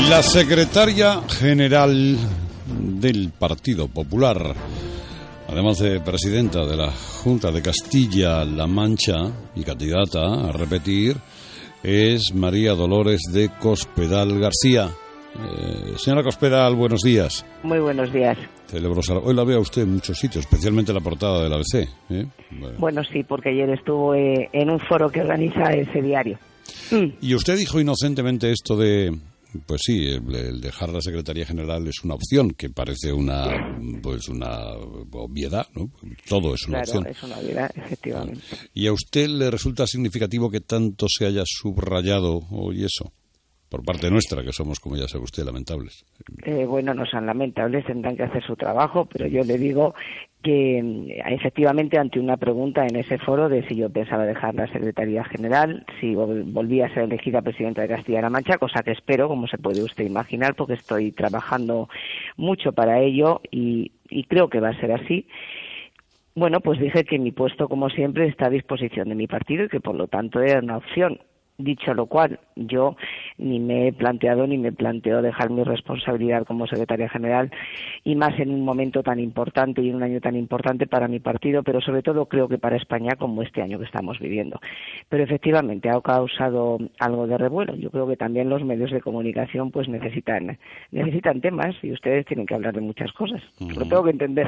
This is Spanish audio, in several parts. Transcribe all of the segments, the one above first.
La secretaria general del Partido Popular, además de presidenta de la Junta de Castilla-La Mancha y candidata a repetir, es María Dolores de Cospedal García. Señora Cospedal, buenos días. Muy buenos días. Hoy la veo a usted en muchos sitios, especialmente en la portada del ABC. Bueno, sí, porque ayer estuvo en un foro que organiza ese diario. Y usted dijo inocentemente esto de... Pues sí, el dejar la Secretaría General es una opción, que parece una obviedad, ¿no? Todo es una opción. Claro, es una obviedad, efectivamente. ¿Y a usted le resulta significativo que tanto se haya subrayado hoy eso? Por parte nuestra, que somos, como ya sabe usted, lamentables. Bueno, no son lamentables, tendrán que hacer su trabajo, pero yo le digo que efectivamente ante una pregunta en ese foro de si yo pensaba dejar la Secretaría General, si volvía a ser elegida presidenta de Castilla-La Mancha, cosa que espero, como se puede usted imaginar, porque estoy trabajando mucho para ello y creo que va a ser así. Bueno, pues dije que mi puesto, como siempre, está a disposición de mi partido y que por lo tanto era una opción. Dicho lo cual, yo ni me he planteado ni me planteo dejar mi responsabilidad como secretaria general, y más en un momento tan importante y en un año tan importante para mi partido, pero sobre todo creo que para España, como este año que estamos viviendo. Pero efectivamente ha causado algo de revuelo. Yo creo que también los medios de comunicación pues necesitan temas, y ustedes tienen que hablar de muchas cosas. Lo tengo que entender.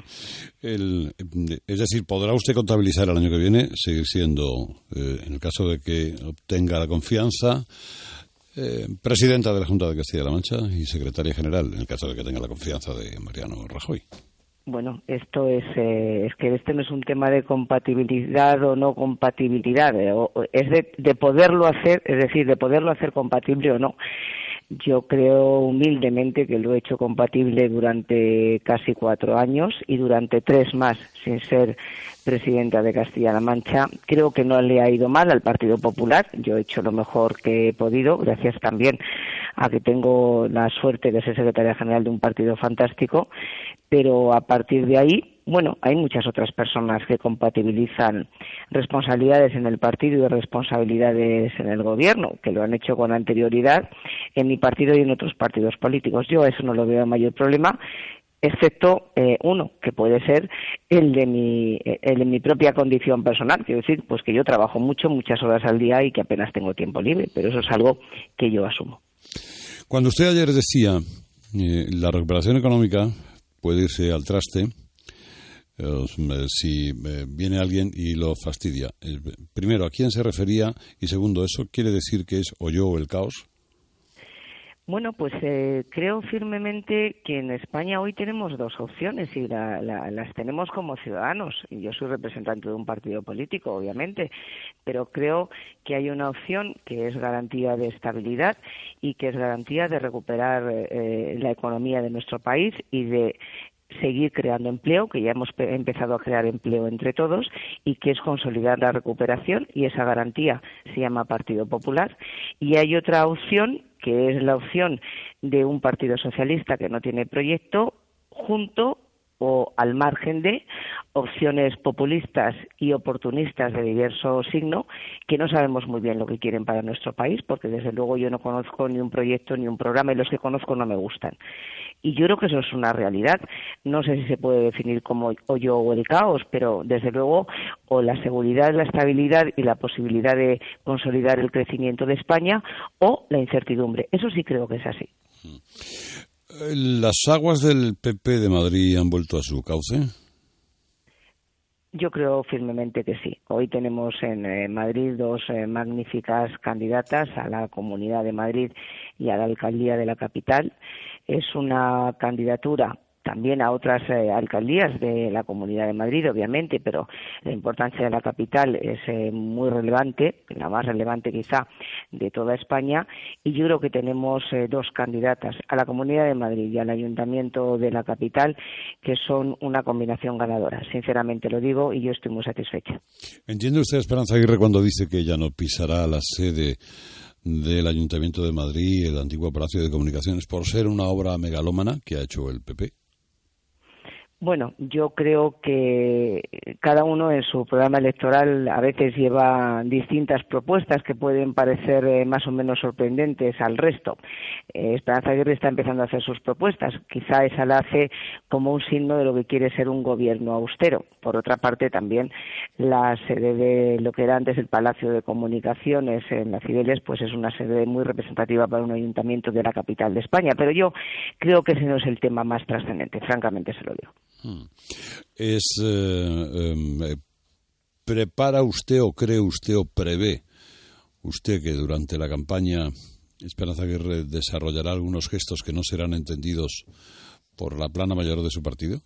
Es decir, ¿podrá usted contabilizar el año que viene, seguir siendo, en el caso de que tenga la confianza, presidenta de la Junta de Castilla-La Mancha y secretaria general, en el caso de que tenga la confianza de Mariano Rajoy? Bueno, esto es que este no es un tema de compatibilidad o no compatibilidad, es de poderlo hacer, es decir, de poderlo hacer compatible o no. Yo creo humildemente que lo he hecho compatible durante casi 4 años y durante 3 más sin ser presidenta de Castilla-La Mancha. Creo que no le ha ido mal al Partido Popular. Yo he hecho lo mejor que he podido, gracias también a que tengo la suerte de ser secretaria general de un partido fantástico, pero a partir de ahí, bueno, hay muchas otras personas que compatibilizan responsabilidades en el partido y responsabilidades en el gobierno, que lo han hecho con anterioridad en mi partido y en otros partidos políticos. Yo a eso no lo veo mayor problema, excepto uno, que puede ser el de mi propia condición personal. Quiero decir, pues que yo trabajo muchas horas al día y que apenas tengo tiempo libre, pero eso es algo que yo asumo. Cuando usted ayer decía la recuperación económica puede irse al traste si viene alguien y lo fastidia. Primero, ¿a quién se refería? Y segundo, ¿eso quiere decir que es o yo o el caos? Bueno, pues creo firmemente que en España hoy tenemos 2 opciones y las tenemos como ciudadanos. Yo soy representante de un partido político, obviamente, pero creo que hay una opción que es garantía de estabilidad y que es garantía de recuperar la economía de nuestro país y de seguir creando empleo, que ya hemos empezado a crear empleo entre todos, y que es consolidar la recuperación, y esa garantía se llama Partido Popular. Y hay otra opción, que es la opción de un partido socialista que no tiene proyecto, junto o al margen de opciones populistas y oportunistas de diverso signo, que no sabemos muy bien lo que quieren para nuestro país, porque desde luego yo no conozco ni un proyecto ni un programa, y los que conozco no me gustan. Y yo creo que eso es una realidad. No sé si se puede definir como hoyo o el caos, pero desde luego o la seguridad, la estabilidad y la posibilidad de consolidar el crecimiento de España, o la incertidumbre. Eso sí creo que es así. ¿Las aguas del PP de Madrid han vuelto a su cauce? Yo creo firmemente que sí. Hoy tenemos en Madrid 2 magníficas candidatas a la Comunidad de Madrid y a la Alcaldía de la capital. Es una candidatura también a otras alcaldías de la Comunidad de Madrid, obviamente, pero la importancia de la capital es muy relevante, la más relevante quizá de toda España, y yo creo que tenemos 2 candidatas a la Comunidad de Madrid y al Ayuntamiento de la capital que son una combinación ganadora. Sinceramente lo digo, y yo estoy muy satisfecha. ¿Entiende usted, Esperanza Aguirre, cuando dice que ella no pisará la sede del Ayuntamiento de Madrid, el antiguo Palacio de Comunicaciones, por ser una obra megalómana que ha hecho el PP? Bueno, yo creo que cada uno en su programa electoral a veces lleva distintas propuestas que pueden parecer más o menos sorprendentes al resto. Esperanza Aguirre está empezando a hacer sus propuestas. Quizá esa la hace como un signo de lo que quiere ser un gobierno austero. Por otra parte, también la sede de lo que era antes el Palacio de Comunicaciones en la Cibeles, pues es una sede muy representativa para un ayuntamiento de la capital de España. Pero yo creo que ese no es el tema más trascendente, francamente se lo digo. ¿Prepara usted o cree usted o prevé usted que durante la campaña Esperanza Aguirre desarrollará algunos gestos que no serán entendidos por la plana mayor de su partido?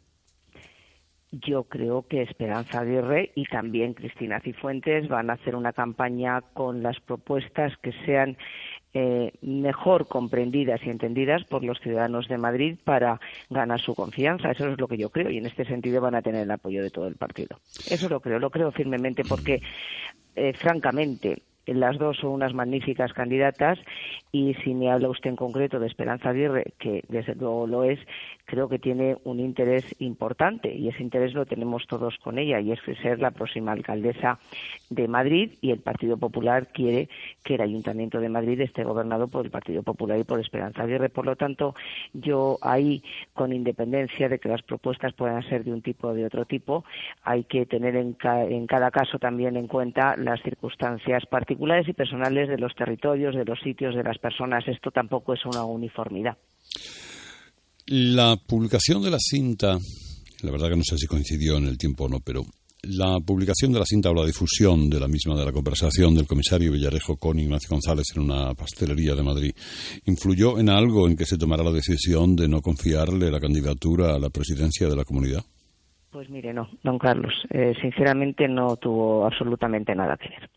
Yo creo que Esperanza Aguirre y también Cristina Cifuentes van a hacer una campaña con las propuestas que sean mejor comprendidas y entendidas por los ciudadanos de Madrid para ganar su confianza. Eso es lo que yo creo y en este sentido van a tener el apoyo de todo el partido. Eso lo creo firmemente porque, francamente, las dos son unas magníficas candidatas y si me habla usted en concreto de Esperanza Aguirre, que desde luego lo es, creo que tiene un interés importante y ese interés lo tenemos todos con ella y es ser la próxima alcaldesa de Madrid y el Partido Popular quiere que el Ayuntamiento de Madrid esté gobernado por el Partido Popular y por Esperanza Aguirre. Por lo tanto, yo ahí, con independencia de que las propuestas puedan ser de un tipo o de otro tipo, hay que tener en cada caso también en cuenta las circunstancias particulares y personales de los territorios, de los sitios, de las personas. Esto tampoco es una uniformidad. La publicación de la cinta, la verdad que no sé si coincidió en el tiempo o no, pero la publicación de la cinta o la difusión de la misma, de la conversación del comisario Villarejo con Ignacio González en una pastelería de Madrid, ¿influyó en algo en que se tomara la decisión de no confiarle la candidatura a la presidencia de la comunidad? Pues mire, no, don Carlos, sinceramente no tuvo absolutamente nada que ver.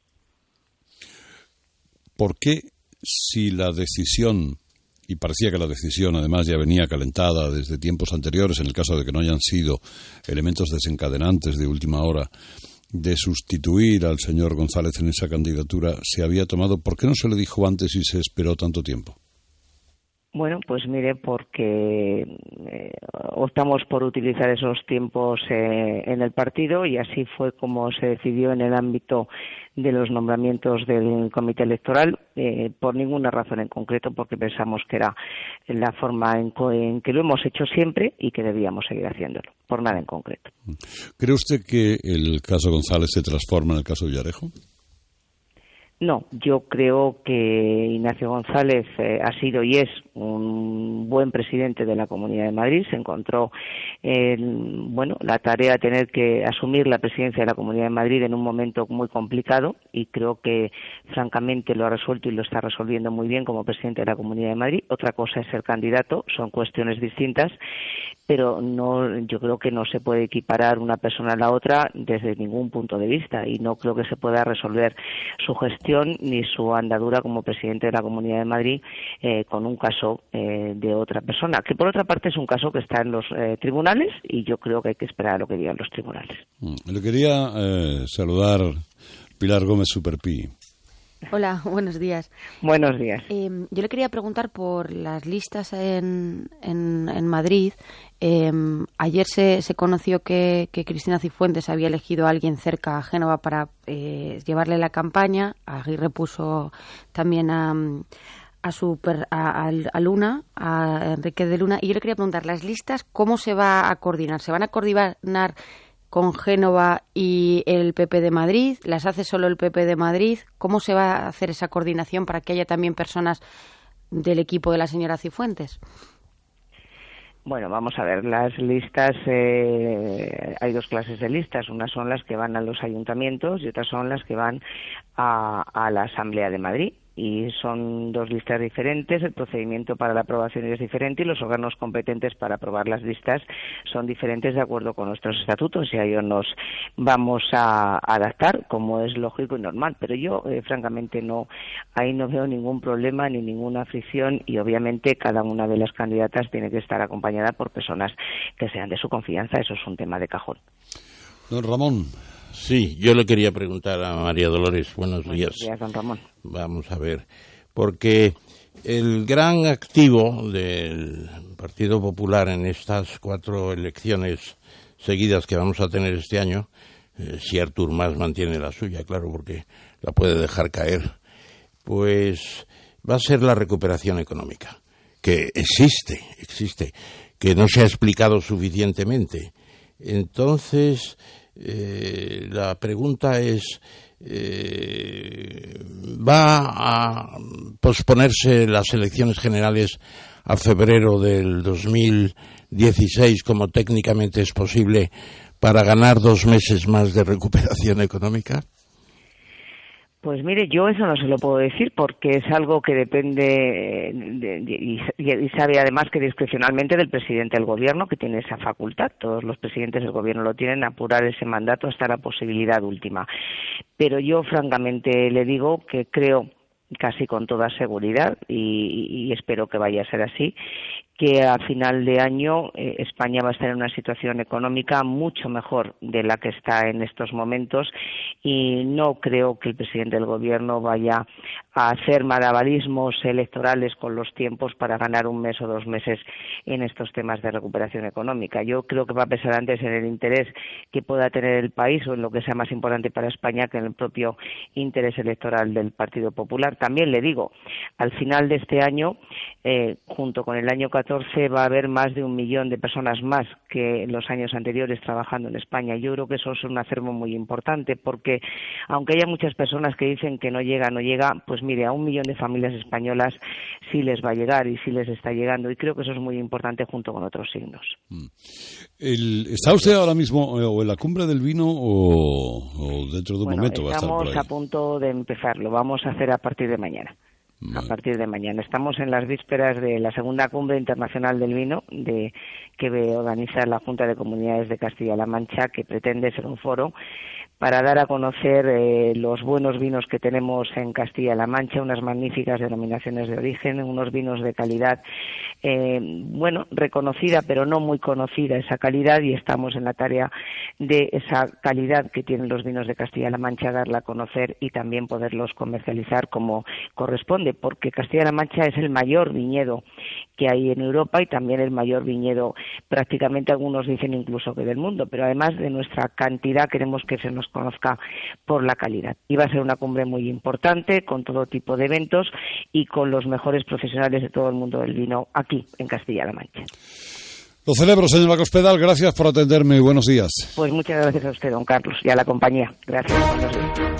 ¿Por qué, si la decisión, y parecía que la decisión además ya venía calentada desde tiempos anteriores, en el caso de que no hayan sido elementos desencadenantes de última hora, de sustituir al señor González en esa candidatura, se había tomado? ¿Por qué no se le dijo antes y se esperó tanto tiempo? Bueno, pues mire, porque optamos por utilizar esos tiempos en el partido y así fue como se decidió en el ámbito de los nombramientos del comité electoral, por ninguna razón en concreto, porque pensamos que era la forma en que lo hemos hecho siempre y que debíamos seguir haciéndolo, por nada en concreto. ¿Cree usted que el caso González se transforma en el caso Villarejo? No, yo creo que Ignacio González ha sido y es un buen presidente de la Comunidad de Madrid. Se encontró la tarea de tener que asumir la presidencia de la Comunidad de Madrid en un momento muy complicado y creo que francamente lo ha resuelto y lo está resolviendo muy bien como presidente de la Comunidad de Madrid. Otra cosa es ser candidato, son cuestiones distintas, pero no, yo creo que no se puede equiparar una persona a la otra desde ningún punto de vista y no creo que se pueda resolver su gestión ni su andadura como presidente de la Comunidad de Madrid con un caso de otra persona, que por otra parte es un caso que está en los tribunales y yo creo que hay que esperar a lo que digan los tribunales. Le quería saludar Pilar Gómez Superpi. Hola, buenos días. Buenos días. Yo le quería preguntar por las listas en Madrid. Ayer se conoció que Cristina Cifuentes había elegido a alguien cerca a Génova para llevarle la campaña. Aguirre puso también a Luna, a Enrique de Luna. Y yo le quería preguntar, ¿las listas cómo se va a coordinar? ¿Se van a coordinar con Génova y el PP de Madrid? ¿Las hace solo el PP de Madrid? ¿Cómo se va a hacer esa coordinación para que haya también personas del equipo de la señora Cifuentes? Bueno, vamos a ver, las listas, hay dos clases de listas, unas son las que van a los ayuntamientos y otras son las que van a la Asamblea de Madrid. Y son dos listas diferentes, el procedimiento para la aprobación es diferente y los órganos competentes para aprobar las listas son diferentes de acuerdo con nuestros estatutos y a ello nos vamos a adaptar como es lógico y normal. Pero yo, francamente, ahí no veo ningún problema ni ninguna fricción y obviamente cada una de las candidatas tiene que estar acompañada por personas que sean de su confianza, eso es un tema de cajón. Don Ramón. Sí, yo le quería preguntar a María Dolores. Buenos días. Buenos días, don Ramón. Vamos a ver, porque El gran activo del Partido Popular en estas 4 elecciones seguidas que vamos a tener este año, si Artur Mas mantiene la suya, claro, porque la puede dejar caer, pues va a ser la recuperación económica, que existe, que no se ha explicado suficientemente. Entonces, la pregunta es, ¿va a posponerse las elecciones generales a febrero del 2016, como técnicamente es posible, para ganar 2 meses más de recuperación económica? Pues mire, yo eso no se lo puedo decir porque es algo que depende y sabe además que discrecionalmente del presidente del gobierno, que tiene esa facultad. Todos los presidentes del gobierno lo tienen, apurar ese mandato hasta la posibilidad última. Pero yo francamente le digo que creo casi con toda seguridad y espero que vaya a ser así, que a final de año España va a estar en una situación económica mucho mejor de la que está en estos momentos y no creo que el presidente del gobierno vaya a hacer malabarismos electorales con los tiempos para ganar 1 mes o 2 meses en estos temas de recuperación económica. Yo creo que va a pesar antes en el interés que pueda tener el país o en lo que sea más importante para España que en el propio interés electoral del Partido Popular. También le digo, al final de este año, junto con el año 14, va a haber más de 1 millón de personas más que en los años anteriores trabajando en España. Yo creo que eso es un acervo muy importante porque, aunque haya muchas personas que dicen que no llega, pues mire, a 1 millón de familias españolas sí les va a llegar y sí les está llegando. Y creo que eso es muy importante junto con otros signos. ¿Está usted ahora mismo o en la cumbre del vino o dentro de un momento va a estar por ahí? Estamos a punto de empezar. Lo vamos a hacer a partir de mañana. A partir de mañana. Estamos en las vísperas de la segunda cumbre internacional del vino que organiza la Junta de Comunidades de Castilla-La Mancha, que pretende ser un foro para dar a conocer los buenos vinos que tenemos en Castilla-La Mancha, unas magníficas denominaciones de origen, unos vinos de calidad, reconocida pero no muy conocida esa calidad, y estamos en la tarea de esa calidad que tienen los vinos de Castilla-La Mancha, darla a conocer y también poderlos comercializar como corresponde, porque Castilla-La Mancha es el mayor viñedo que hay en Europa y también el mayor viñedo, prácticamente algunos dicen incluso que del mundo, pero además de nuestra cantidad queremos que se nos conozca por la calidad. Y va a ser una cumbre muy importante con todo tipo de eventos y con los mejores profesionales de todo el mundo del vino aquí en Castilla-La Mancha. Lo celebro, señora Cospedal, gracias por atenderme y buenos días. Pues muchas gracias a usted, don Carlos, y a la compañía. Gracias. Buenos días.